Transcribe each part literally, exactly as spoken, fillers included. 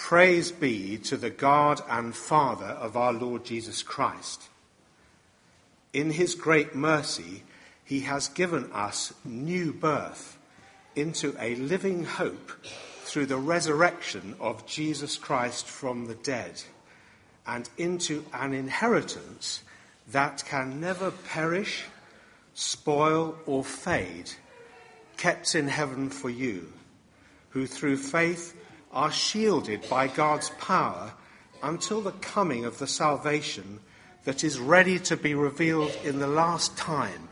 Praise be to the God and Father of our Lord Jesus Christ. In his great mercy, he has given us new birth into a living hope through the resurrection of Jesus Christ from the dead, and into an inheritance that can never perish, spoil, or fade, kept in heaven for you, who through faith are shielded by God's power until the coming of the salvation that is ready to be revealed in the last time.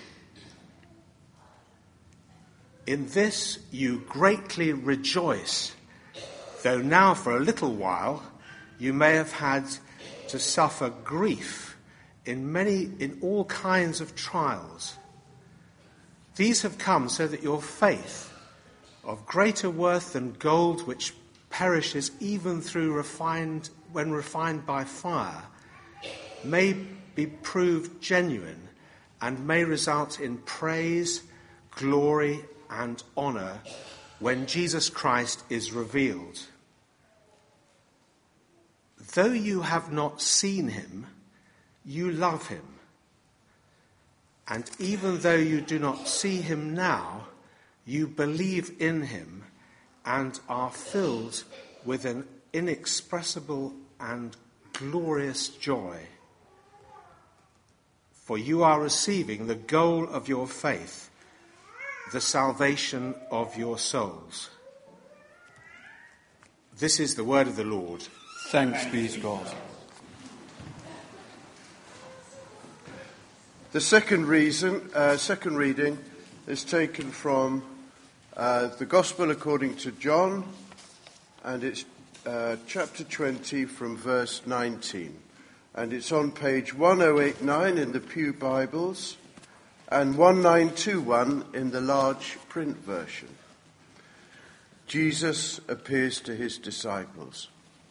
In this you greatly rejoice, though now for a little while you may have had to suffer grief in many, in all kinds of trials. These have come so that your faith, of greater worth than gold which perishes even through refined, when refined by fire, may be proved genuine and may result in praise, glory, and honour when Jesus Christ is revealed. Though you have not seen him, you love him. And even though you do not see him now, you believe in him and are filled with an inexpressible and glorious joy. For you are receiving the goal of your faith, the salvation of your souls. This is the word of the Lord. Thanks be to God. The second reason, uh, second reading is taken from uh, the Gospel according to John, and it's uh, chapter twenty from verse nineteen. And it's on page one oh eight nine in the Pew Bibles and one nine two one in the large print version. Jesus appears to his disciples.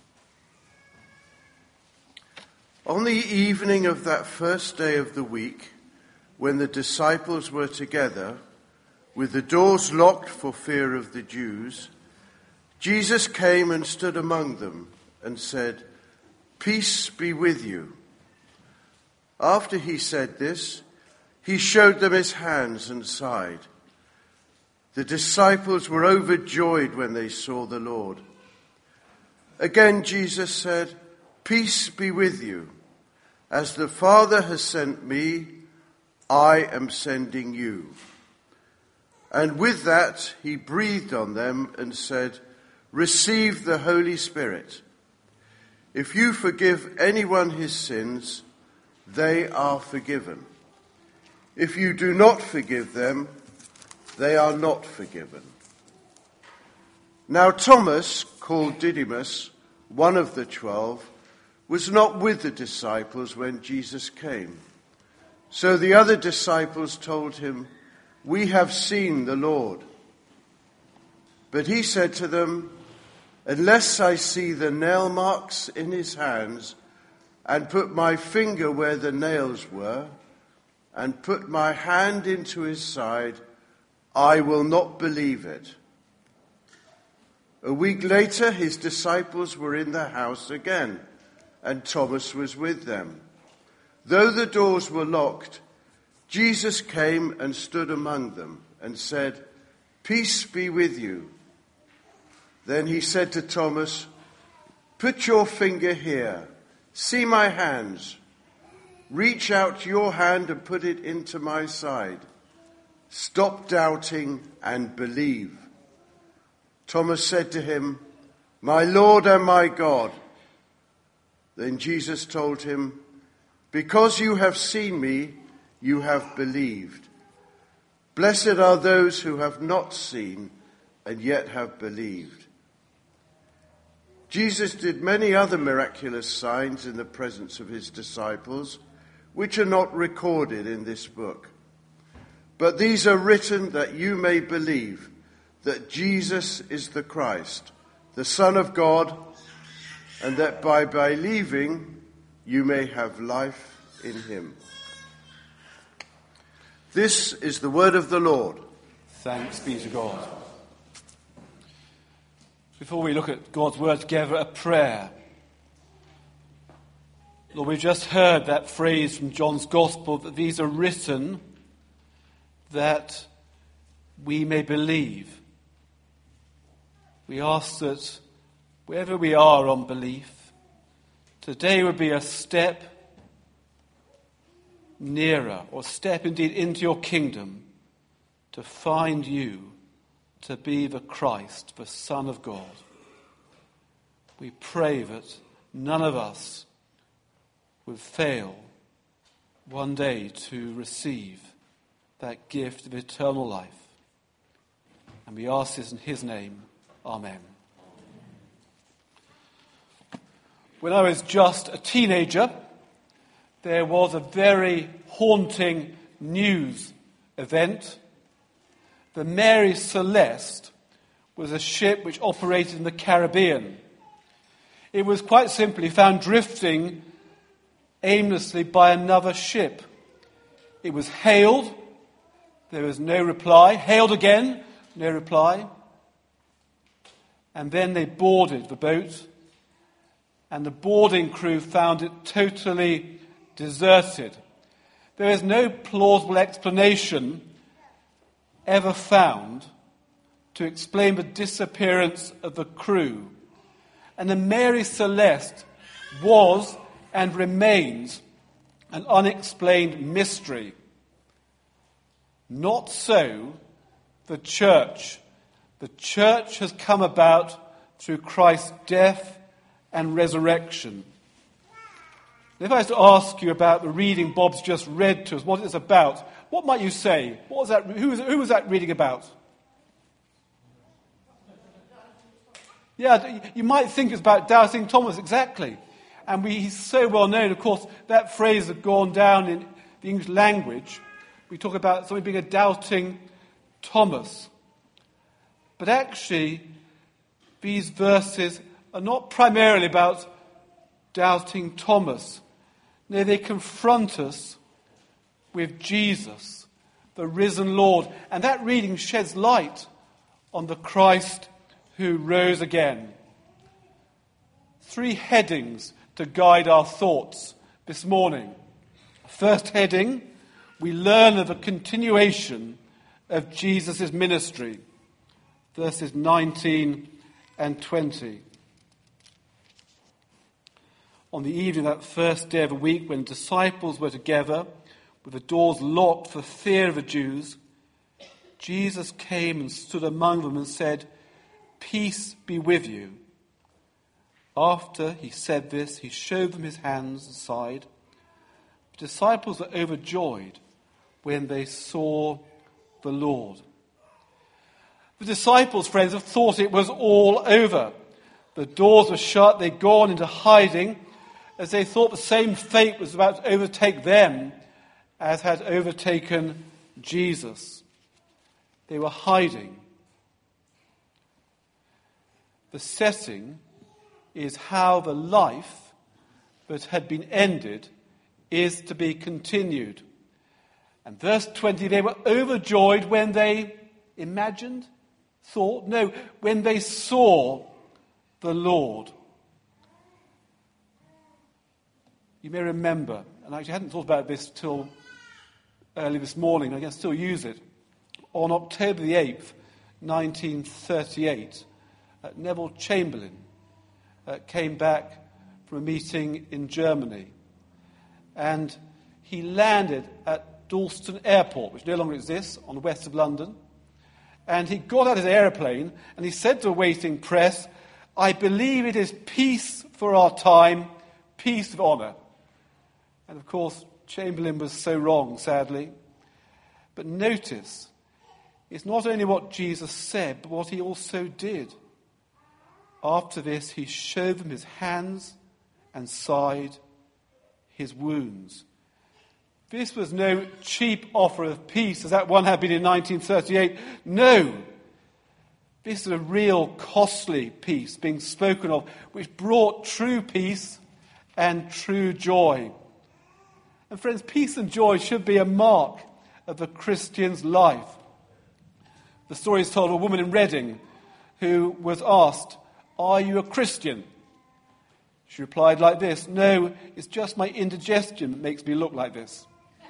On the evening of that first day of the week, when the disciples were together, with the doors locked for fear of the Jews, Jesus came and stood among them and said, "Peace be with you." After he said this, he showed them his hands and side. The disciples were overjoyed when they saw the Lord. Again Jesus said, "Peace be with you. As the Father has sent me, I am sending you." And with that, he breathed on them and said, "Receive the Holy Spirit. If you forgive anyone his sins, they are forgiven. If you do not forgive them, they are not forgiven." Now Thomas, called Didymus, one of the twelve, was not with the disciples when Jesus came. So the other disciples told him, "We have seen the Lord." But he said to them, "Unless I see the nail marks in his hands, and put my finger where the nails were, and put my hand into his side, I will not believe it." A week later, his disciples were in the house again, and Thomas was with them. Though the doors were locked, Jesus came and stood among them and said, "Peace be with you." Then he said to Thomas, "Put your finger here. See my hands. Reach out your hand and put it into my side. Stop doubting and believe." Thomas said to him, "My Lord and my God." Then Jesus told him, "Because you have seen me, you have believed. Blessed are those who have not seen and yet have believed." Jesus did many other miraculous signs in the presence of his disciples, which are not recorded in this book. But these are written that you may believe that Jesus is the Christ, the Son of God, and that by believing you may have life in him. This is the word of the Lord. Thanks be to God. Before we look at God's word together, a prayer. Lord, we've just heard that phrase from John's Gospel that these are written that we may believe. We ask that wherever we are on belief, today would be a step nearer, or step indeed into your kingdom, to find you to be the Christ, the Son of God. We pray that none of us would fail one day to receive that gift of eternal life. And we ask this in his name. Amen. When I was just a teenager, there was a very haunting news event. The Mary Celeste was a ship which operated in the Caribbean. It was quite simply found drifting aimlessly by another ship. It was hailed. There was no reply. Hailed again. No reply. And then they boarded the boat. And the boarding crew found it totally deserted. There is no plausible explanation ever found to explain the disappearance of the crew. And the Mary Celeste was and remains an unexplained mystery. Not so the church. The church has come about through Christ's death and resurrection. If I was to ask you about the reading Bob's just read to us, what it's about, what might you say? What was that? Who was, who was that reading about? Yeah, you might think it's about doubting Thomas, exactly. And we, he's so well known, of course, that phrase has gone down in the English language. We talk about somebody being a doubting Thomas. But actually, these verses are not primarily about doubting Thomas. No, they confront us with Jesus, the risen Lord. And that reading sheds light on the Christ who rose again. Three headings to guide our thoughts this morning. First heading, we learn of a continuation of Jesus' ministry. Verses nineteen and twenty. On the evening of that first day of the week, when disciples were together, with the doors locked for fear of the Jews, Jesus came and stood among them and said, "Peace be with you." After he said this, he showed them his hands and side. The disciples were overjoyed when they saw the Lord. The disciples, friends, have thought it was all over. The doors were shut, they'd gone into hiding, as they thought the same fate was about to overtake them as had overtaken Jesus. They were hiding. The setting is how the life that had been ended is to be continued. And verse twenty, they were overjoyed when they imagined, thought, no, when they saw the Lord. You may remember, and I actually hadn't thought about this till early this morning, I can still use it. On October the eighth, nineteen thirty-eight, uh, Neville Chamberlain uh, came back from a meeting in Germany. And he landed at Dalston Airport, which no longer exists, on the west of London. And he got out of his aeroplane and he said to the waiting press, "I believe it is peace for our time, peace of honour." And of course, Chamberlain was so wrong, sadly. But notice, it's not only what Jesus said, but what he also did. After this, he showed them his hands and side, his wounds. This was no cheap offer of peace, as that one had been in nineteen thirty-eight. No. This is a real costly peace being spoken of, which brought true peace and true joy. And friends, peace and joy should be a mark of the Christian's life. The story is told of a woman in Reading who was asked, "Are you a Christian?" She replied like this, "No, it's just my indigestion that makes me look like this."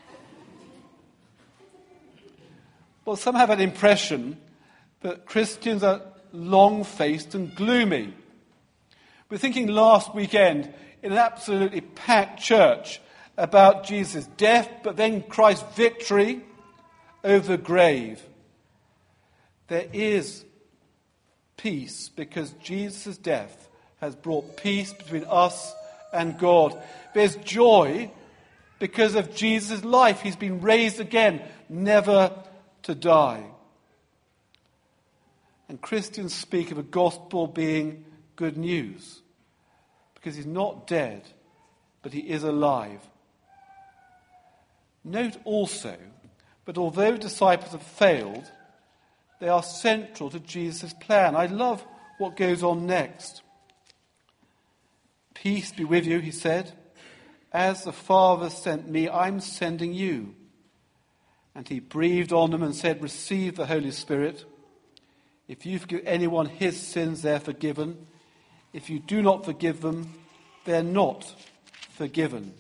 Well, some have an impression that Christians are long-faced and gloomy. We were thinking last weekend in an absolutely packed church about Jesus' death, but then Christ's victory over the grave. There is peace because Jesus' death has brought peace between us and God. There's joy because of Jesus' life. He's been raised again, never to die. And Christians speak of the gospel being good news because he's not dead, but he is alive. Note also that although disciples have failed, they are central to Jesus' plan. I love what goes on next. "Peace be with you," he said. "As the Father sent me, I'm sending you." And he breathed on them and said, "Receive the Holy Spirit. If you forgive anyone his sins, they're forgiven. If you do not forgive them, they're not forgiven."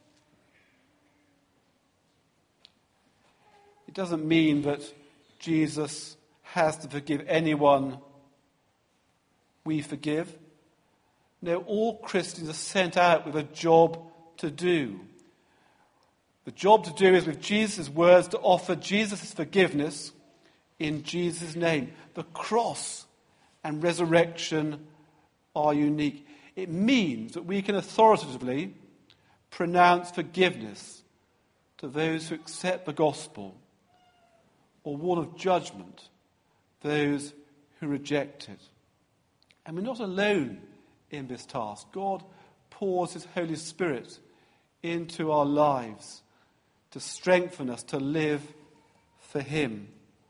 It doesn't mean that Jesus has to forgive anyone we forgive. No, all Christians are sent out with a job to do. The job to do is, with Jesus' words, to offer Jesus' forgiveness in Jesus' name. The cross and resurrection are unique. It means that we can authoritatively pronounce forgiveness to those who accept the gospel, or warn of judgment those who reject it. And we're not alone in this task. God pours his Holy Spirit into our lives to strengthen us to live for him.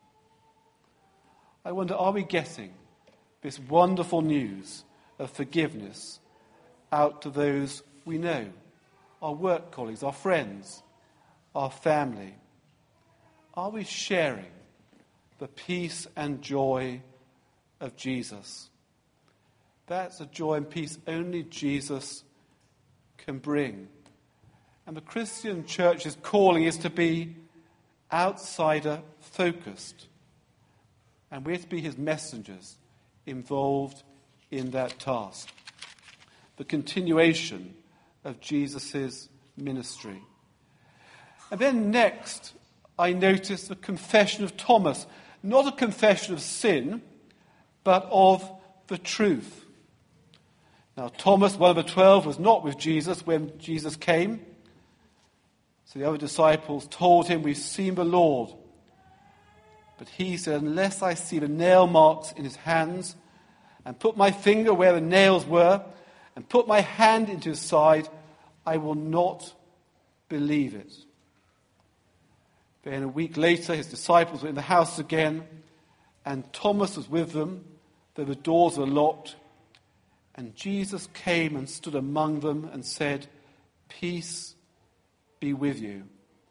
I wonder, are we getting this wonderful news of forgiveness out to those we know, our work colleagues, our friends, our family? Are we sharing the peace and joy of Jesus? That's a joy and peace only Jesus can bring. And the Christian church's calling is to be outsider-focused. And we're to be his messengers involved in that task. The continuation of Jesus' ministry. And then next, I noticed the confession of Thomas. Not a confession of sin, but of the truth. Now, Thomas, one of the twelve, was not with Jesus when Jesus came. So the other disciples told him, "We've seen the Lord." But he said, "Unless I see the nail marks in his hands, and put my finger where the nails were, and put my hand into his side, I will not believe it." Then a week later, his disciples were in the house again, and Thomas was with them, though the doors were locked. And Jesus came and stood among them and said, "Peace be with you."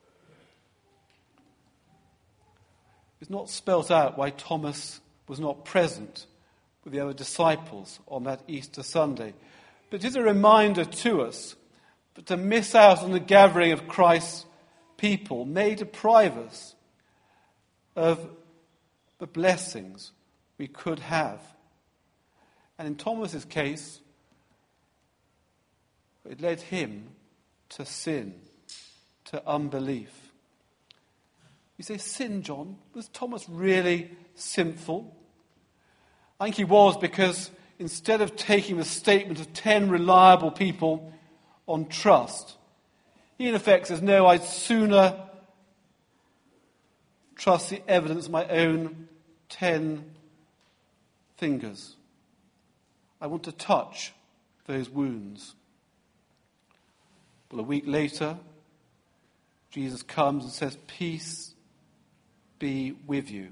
It's not spelt out why Thomas was not present with the other disciples on that Easter Sunday. But it is a reminder to us that to miss out on the gathering of Christ's people may deprive us of the blessings we could have. And in Thomas's case, it led him to sin, to unbelief. You say, sin, John? Was Thomas really sinful? I think he was, because instead of taking the statement of ten reliable people on trust, he in effect says, no, I'd sooner trust the evidence of my own ten fingers. I want to touch those wounds. Well, a week later, Jesus comes and says, "Peace be with you."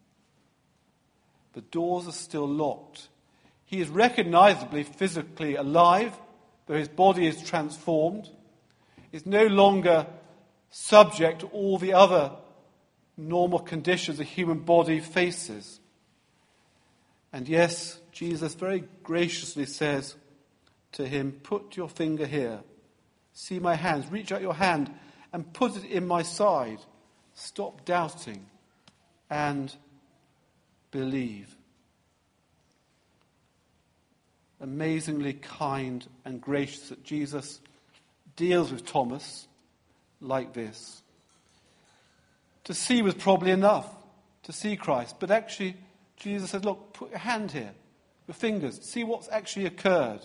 The doors are still locked. He is recognizably physically alive, though his body is transformed. Is no longer subject to all the other normal conditions a human body faces. And yes, Jesus very graciously says to him, "Put your finger here. See my hands. Reach out your hand and put it in my side. Stop doubting and believe." Amazingly kind and gracious that Jesus deals with Thomas like this. To see was probably enough, to see Christ. But actually, Jesus said, look, put your hand here, your fingers, see what's actually occurred.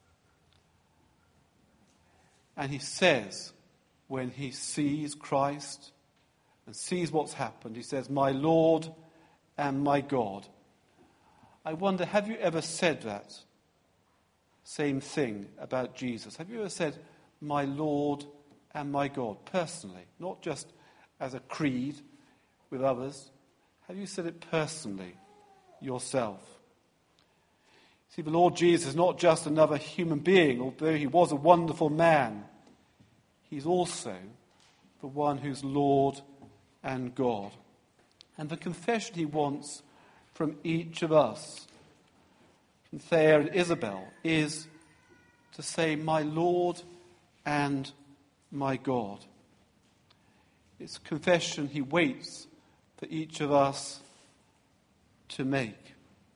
And he says, when he sees Christ and sees what's happened, he says, "My Lord and my God." I wonder, have you ever said that same thing about Jesus? Have you ever said, "My Lord and my God," personally, not just as a creed with others? Have you said it personally yourself? See, the Lord Jesus is not just another human being, although he was a wonderful man. He's also the one who's Lord and God. And the confession he wants from each of us, from Thea and Isabel, is to say, "My Lord and my God." It's a confession he waits for each of us to make.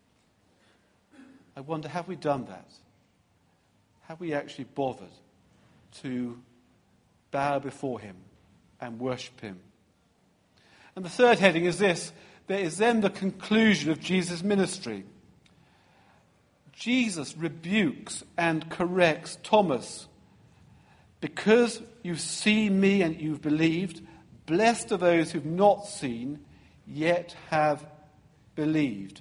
I wonder, have we done that? Have we actually bothered to bow before him and worship him? And the third heading is this: there is then the conclusion of Jesus' ministry. Jesus rebukes and corrects Thomas. "Because you've seen me and you've believed, blessed are those who've not seen, yet have believed."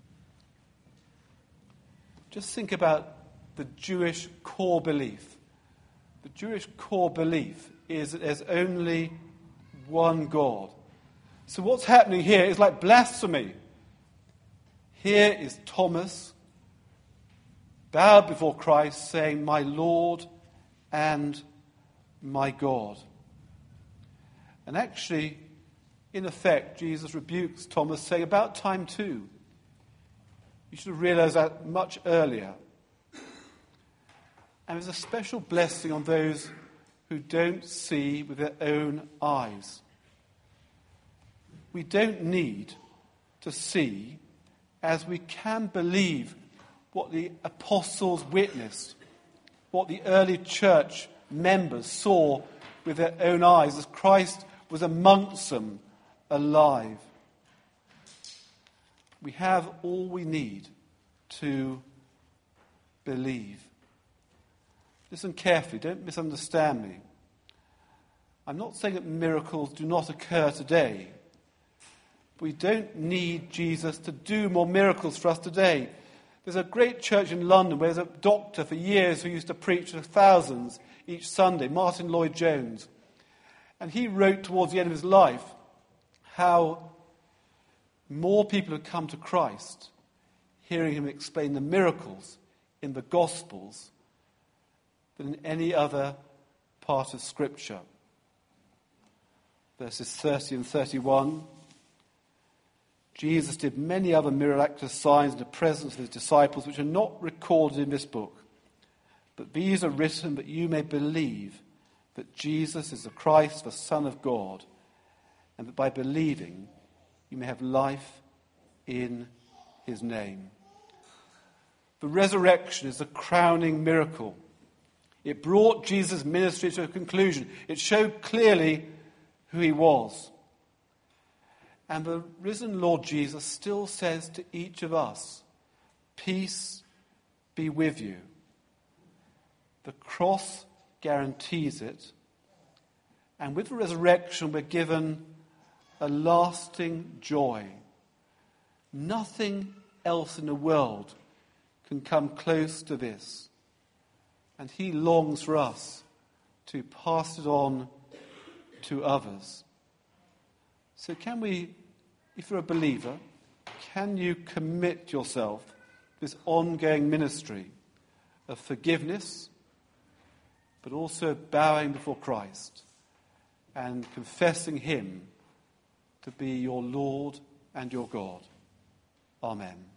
Just think about the Jewish core belief. The Jewish core belief is that there's only one God. So what's happening here is like blasphemy. Here is Thomas, bowed before Christ, saying, "My Lord and my God." And actually, in effect, Jesus rebukes Thomas, saying, "About time too. You should have realized that much earlier." And there's a special blessing on those who don't see with their own eyes. We don't need to see as we can believe what the apostles witnessed, what the early church members saw with their own eyes as Christ was amongst them, alive. We have all we need to believe. Listen carefully, don't misunderstand me. I'm not saying that miracles do not occur today. We don't need Jesus to do more miracles for us today. There's a great church in London where there's a doctor for years who used to preach to thousands each Sunday, Martin Lloyd-Jones. And he wrote towards the end of his life how more people had come to Christ, hearing him explain the miracles in the Gospels than in any other part of Scripture. Verses thirty and thirty-one. Jesus did many other miraculous signs in the presence of his disciples, which are not recorded in this book. But these are written that you may believe that Jesus is the Christ, the Son of God, and that by believing you may have life in his name. The resurrection is the crowning miracle. It brought Jesus' ministry to a conclusion. It showed clearly who he was. And the risen Lord Jesus still says to each of us, "Peace be with you." The cross guarantees it. And with the resurrection, we're given a lasting joy. Nothing else in the world can come close to this. And he longs for us to pass it on to others. So can we, if you're a believer, can you commit yourself to this ongoing ministry of forgiveness, but also bowing before Christ and confessing him to be your Lord and your God? Amen.